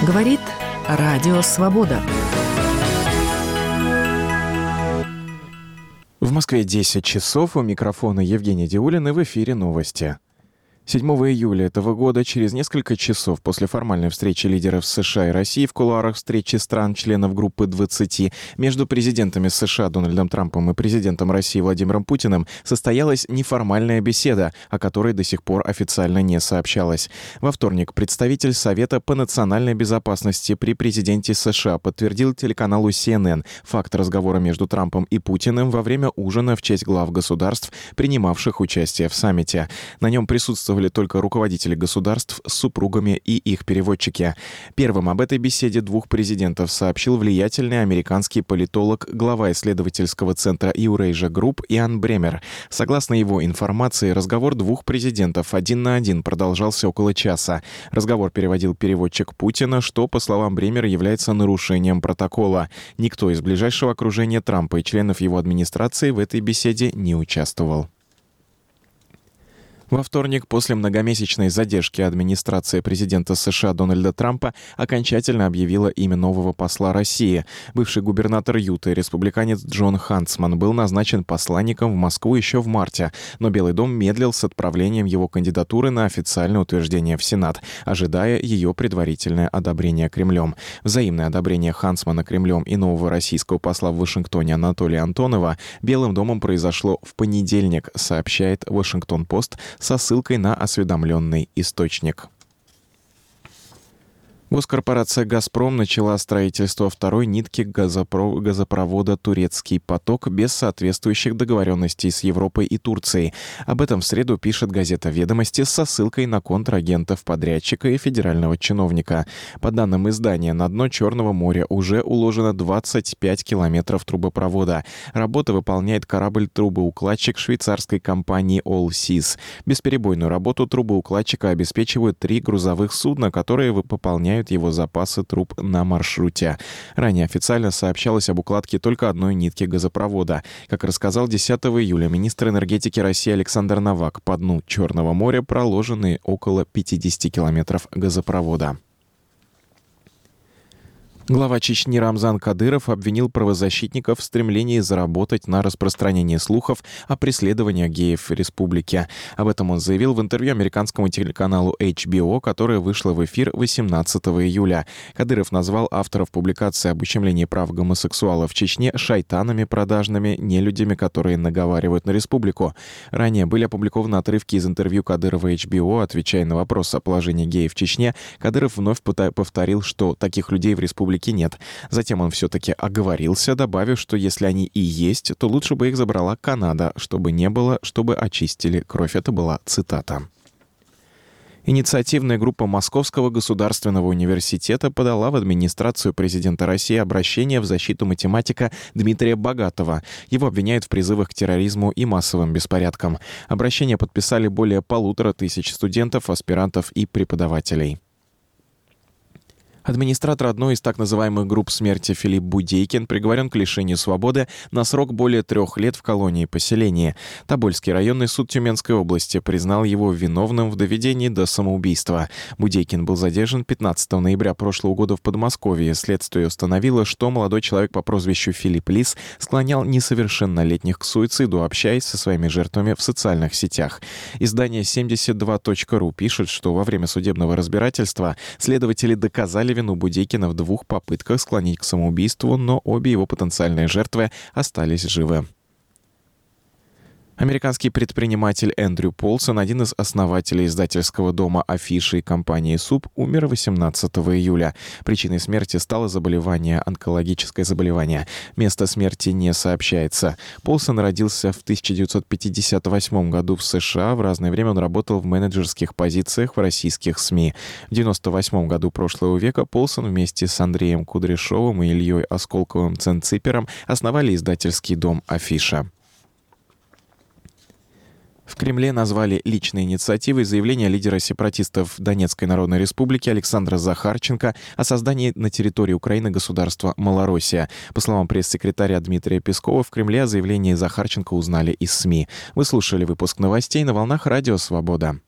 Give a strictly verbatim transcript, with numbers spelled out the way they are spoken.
Говорит Радио Свобода. В Москве десять часов, у микрофона Евгений Диулин, и в эфире новости. седьмого июля этого года, через несколько часов после формальной встречи лидеров США и России в кулуарах встречи стран-членов группы двадцати, между президентами США Дональдом Трампом и президентом России Владимиром Путиным состоялась неформальная беседа, о которой до сих пор официально не сообщалось. Во вторник представитель Совета по национальной безопасности при президенте США подтвердил телеканалу си эн эн факт разговора между Трампом и Путиным во время ужина в честь глав государств, принимавших участие в саммите. На нем присутствовали только руководители государств с супругами и их переводчики. Первым об этой беседе двух президентов сообщил влиятельный американский политолог, глава исследовательского центра Eurasia Group Иан Бремер. Согласно его информации, разговор двух президентов один на один продолжался около часа. Разговор переводил переводчик Путина, что, по словам Бремера, является нарушением протокола. Никто из ближайшего окружения Трампа и членов его администрации в этой беседе не участвовал. Во вторник, после многомесячной задержки, администрация президента США Дональда Трампа окончательно объявила имя нового посла России. Бывший губернатор Юты, республиканец Джон Хантсман, был назначен посланником в Москву еще в марте, но Белый дом медлил с отправлением его кандидатуры на официальное утверждение в Сенат, ожидая ее предварительное одобрение Кремлем. Взаимное одобрение Хантсмана Кремлем и нового российского посла в Вашингтоне Анатолия Антонова Белым домом произошло в понедельник, сообщает Вашингтон-Пост со ссылкой на осведомленный источник. Госкорпорация «Газпром» начала строительство второй нитки газопро- газопровода «Турецкий поток» без соответствующих договоренностей с Европой и Турцией. Об этом в среду пишет газета «Ведомости» со ссылкой на контрагентов подрядчика и федерального чиновника. По данным издания, на дно Черного моря уже уложено двадцать пять километров трубопровода. Работы выполняет корабль-трубоукладчик швейцарской компании Allseas. Бесперебойную работу трубоукладчика обеспечивают три грузовых судна, которые пополняют его запасы труб на маршруте. Ранее официально сообщалось об укладке только одной нитки газопровода. Как рассказал десятого июля министр энергетики России Александр Новак, по дну Черного моря проложены около пятьдесят километров газопровода. Глава Чечни Рамзан Кадыров обвинил правозащитников в стремлении заработать на распространении слухов о преследовании геев в республике. Об этом он заявил в интервью американскому телеканалу эйч би о, которое вышло в эфир восемнадцатого июля. Кадыров назвал авторов публикации об ущемлении прав гомосексуалов в Чечне шайтанами продажными, нелюдями, которые наговаривают на республику. Ранее были опубликованы отрывки из интервью Кадырова эйч би о. Отвечая на вопрос о положении геев в Чечне, Кадыров вновь повторил, что таких людей в республике нет. Затем он все-таки оговорился, добавив, что если они и есть, то лучше бы их забрала Канада, чтобы не было, чтобы очистили кровь. Это была цитата. Инициативная группа Московского государственного университета подала в администрацию президента России обращение в защиту математика Дмитрия Богатова. Его обвиняют в призывах к терроризму и массовым беспорядкам. Обращение подписали более полутора тысяч студентов, аспирантов и преподавателей. Администратор одной из так называемых групп смерти Филипп Будейкин приговорен к лишению свободы на срок более трех лет в колонии поселения. Тобольский районный суд Тюменской области признал его виновным в доведении до самоубийства. Будейкин был задержан пятнадцатого ноября прошлого года в Подмосковье. Следствие установило, что молодой человек по прозвищу Филипп Лис склонял несовершеннолетних к суициду, общаясь со своими жертвами в социальных сетях. Издание семьдесят два точка ру пишет, что во время судебного разбирательства следователи доказали вину Будейкина в двух попытках склонить к самоубийству, но обе его потенциальные жертвы остались живы. Американский предприниматель Эндрю Полсон, один из основателей издательского дома «Афиша» и компании «Суп», умер восемнадцатого июля. Причиной смерти стало заболевание, онкологическое заболевание. Место смерти не сообщается. Полсон родился в тысяча девятьсот пятьдесят восьмом году в США. В разное время он работал в менеджерских позициях в российских СМИ. В девяносто восьмом году прошлого века Полсон вместе с Андреем Кудряшовым и Ильей Осколковым-Ценципером основали издательский дом «Афиша». В Кремле назвали личной инициативой заявление лидера сепаратистов Донецкой Народной Республики Александра Захарченко о создании на территории Украины государства Малороссия. По словам пресс-секретаря Дмитрия Пескова, в Кремле о заявлении Захарченко узнали из СМИ. Вы слушали выпуск новостей на волнах Радио Свобода.